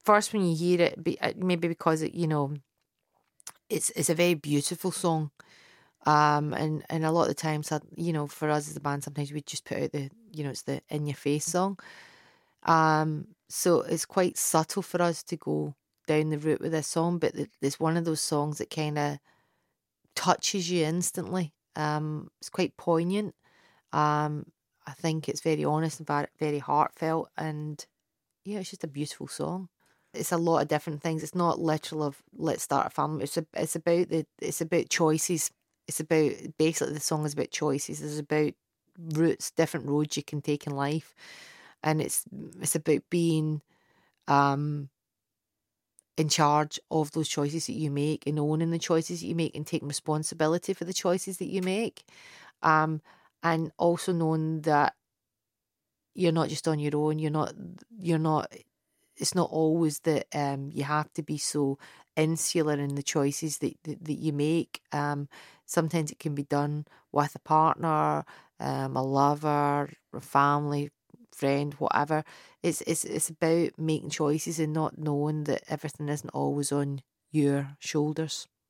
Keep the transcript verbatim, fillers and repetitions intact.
first when you hear it, be, uh, maybe because it, you know, it's it's a very beautiful song. Um, and, and a lot of the times, uh, you know, for us as a band, sometimes we just put out the, you know, it's the in your face song. Um, so it's quite subtle for us to go down the route with this song, but it- it's one of those songs that kind of touches you instantly. Um, it's quite poignant. Um, I think it's very honest and very, very heartfelt, and yeah, it's just a beautiful song. It's a lot of different things. It's not literal of let's start a family. It's a, it's about the it's about choices. It's about basically the song is about choices. It's about routes, different roads you can take in life, and it's it's about being um in charge of those choices that you make and owning the choices that you make and taking responsibility for the choices that you make. Um, and also knowing that you're not just on your own. You're not. You're not. It's not always that um you have to be so insular in the choices that that, that you make. Um, sometimes it can be done with a partner, um, a lover, a family, friend, whatever. It's it's it's about making choices and not knowing that everything isn't always on your shoulders.